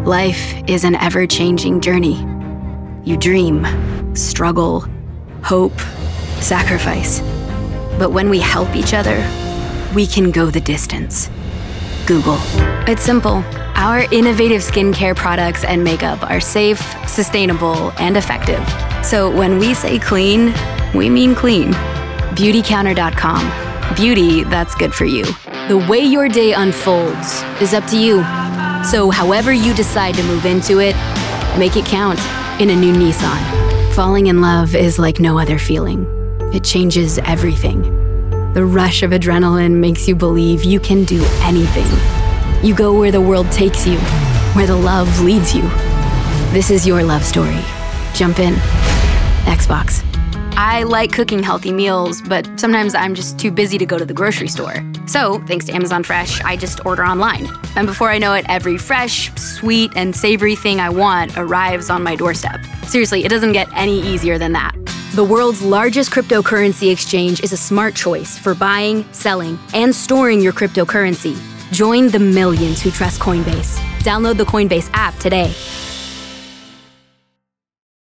Life is an ever-changing journey. You dream, struggle, hope, sacrifice. But when we help each other, we can go the distance. Google. It's simple. Our innovative skincare products and makeup are safe, sustainable, and effective. So when we say clean, we mean clean. Beautycounter.com. Beauty that's good for you. The way your day unfolds is up to you. So however you decide to move into it, make it count in a new Nissan. Falling in love is like no other feeling. It changes everything. The rush of adrenaline makes you believe you can do anything. You go where the world takes you, where the love leads you. This is your love story. Jump in. Xbox. I like cooking healthy meals, but sometimes I'm just too busy to go to the grocery store. So, thanks to Amazon Fresh, I just order online. And before I know it, every fresh, sweet, and savory thing I want arrives on my doorstep. Seriously, it doesn't get any easier than that. The world's largest cryptocurrency exchange is a smart choice for buying, selling, and storing your cryptocurrency. Join the millions who trust Coinbase. Download the Coinbase app today.